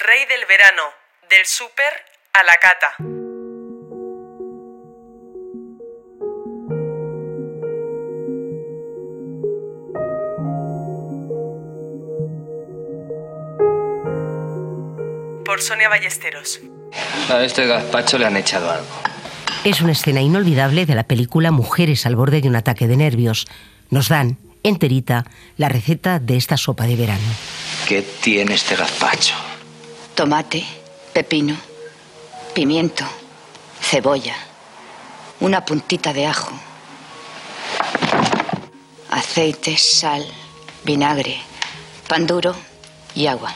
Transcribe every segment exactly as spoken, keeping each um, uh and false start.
rey del verano, del súper a la cata. Por Sonia Ballesteros. A este gazpacho le han echado algo. Es una escena inolvidable de la película Mujeres al borde de un ataque de nervios. Nos dan, enterita, la receta de esta sopa de verano. ¿Qué tiene este gazpacho? Tomate, pepino, pimiento, cebolla, una puntita de ajo, aceite, sal, vinagre, pan duro y agua.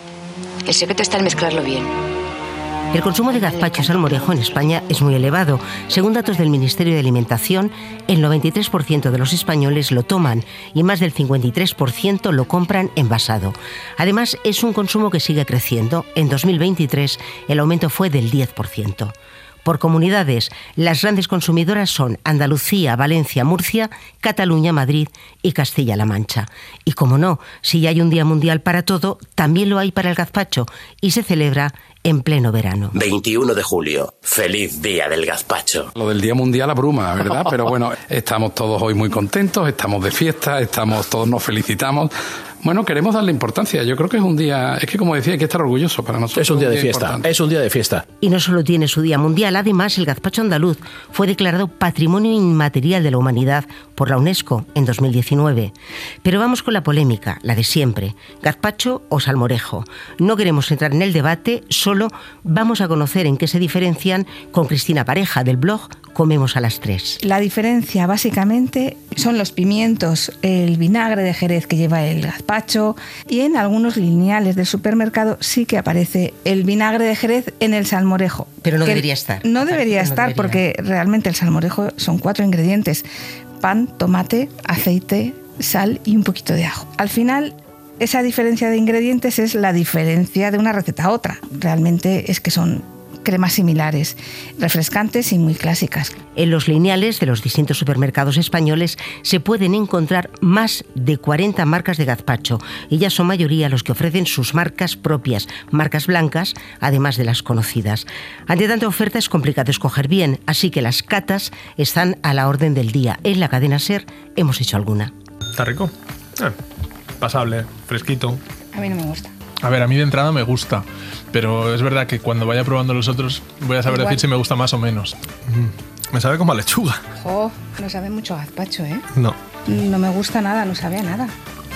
El secreto está en mezclarlo bien. El consumo de gazpacho y salmorejo en España es muy elevado. Según datos del Ministerio de Alimentación, el noventa y tres por ciento de los españoles lo toman y más del cincuenta y tres por ciento lo compran envasado. Además, es un consumo que sigue creciendo. En dos mil veintitrés el aumento fue del diez por ciento. Por comunidades, las grandes consumidoras son Andalucía, Valencia, Murcia, Cataluña, Madrid y Castilla-La Mancha. Y como no, si ya hay un día mundial para todo, también lo hay para el gazpacho y se celebra en pleno verano. veintiuno de julio, feliz día del gazpacho. Lo del Día Mundial abruma, ¿verdad? Pero bueno, estamos todos hoy muy contentos, estamos de fiesta, estamos todos nos felicitamos. Bueno, queremos darle importancia. Yo creo que es un día, es que como decía, hay que estar orgulloso para nosotros. Es un día de fiesta, importante. es un día de fiesta. Y no solo tiene su día mundial, además el gazpacho andaluz fue declarado Patrimonio Inmaterial de la Humanidad por la UNESCO en dos mil diecinueve. Pero vamos con la polémica, la de siempre. ¿Gazpacho o salmorejo? No queremos entrar en el debate, solo vamos a conocer en qué se diferencian con Cristina Pareja del blog Comemos a las Tres. La diferencia básicamente son los pimientos, el vinagre de Jerez que lleva el gazpacho y en algunos lineales del supermercado sí que aparece el vinagre de Jerez en el salmorejo. Pero no debería estar. No debería estar no debería. Porque realmente el salmorejo son cuatro ingredientes: pan, tomate, aceite, sal y un poquito de ajo. Al final, esa diferencia de ingredientes es la diferencia de una receta a otra. Realmente es que son cremas similares, refrescantes y muy clásicas. En los lineales de los distintos supermercados españoles se pueden encontrar más de cuarenta marcas de gazpacho y ya son mayoría los que ofrecen sus marcas propias, marcas blancas, además de las conocidas. Ante tanta oferta es complicado escoger bien, así que las catas están a la orden del día. En la cadena SER hemos hecho alguna. Está rico. Eh, pasable, fresquito. A mí no me gusta. A ver, a mí de entrada me gusta, pero es verdad que cuando vaya probando los otros voy a saber Igual. decir si me gusta más o menos. Mm, me sabe como a lechuga. Oh, no sabe mucho a gazpacho, ¿eh? No. No me gusta nada, no sabe a nada.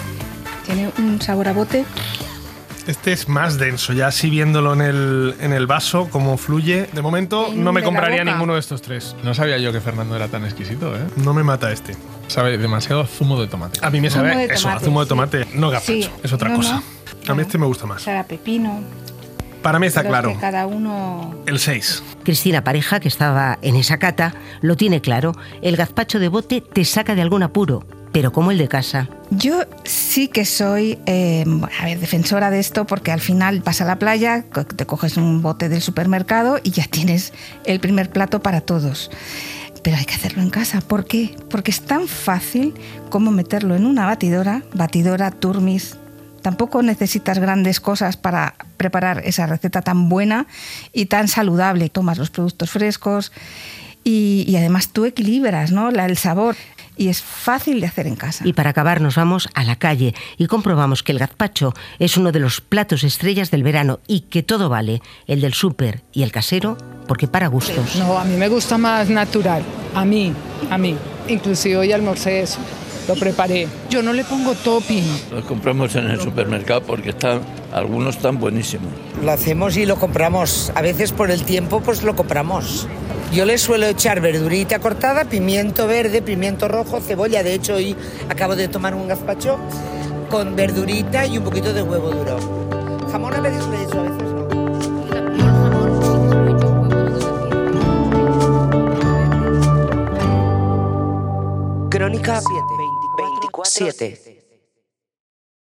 Tiene un sabor a bote. Este es más denso, ya así viéndolo en el, en el vaso, cómo fluye. De momento no me compraría ninguno de estos tres. No sabía yo que Fernando era tan exquisito, ¿eh? No me mata este. Sabe demasiado a zumo de tomate. A mí me sabe tomate, eso, a zumo de tomate. Sí. No gazpacho, sí. es otra no, cosa. No. A mí este me gusta más. Sabe a pepino. Para mí está claro. Que cada uno... El seis. Cristina Pareja, que estaba en esa cata, lo tiene claro. El gazpacho de bote te saca de algún apuro, pero como el de casa. Yo sí que soy eh, a ver, defensora de esto, porque al final vas a la playa, te coges un bote del supermercado y ya tienes el primer plato para todos. Pero hay que hacerlo en casa. ¿Por qué? Porque es tan fácil como meterlo en una batidora, batidora, turmis. Tampoco necesitas grandes cosas para preparar esa receta tan buena y tan saludable. Tomas los productos frescos y, y además tú equilibras, ¿no?, La, el sabor. Y es fácil de hacer en casa. Y para acabar nos vamos a la calle y comprobamos que el gazpacho es uno de los platos estrellas del verano y que todo vale, el del súper y el casero, porque para gustos. No, a mí me gusta más natural. A mí, a mí. Inclusive hoy almorcé eso. Lo preparé. Yo no le pongo topping. Los compramos en el supermercado porque están, algunos están buenísimos. Lo hacemos y lo compramos. A veces por el tiempo pues lo compramos. Yo le suelo echar verdurita cortada, pimiento verde, pimiento rojo, cebolla. De hecho, hoy acabo de tomar un gazpacho con verdurita y un poquito de huevo duro. Jamón a veces le echo, a veces no. Crónica veinticuatro siete.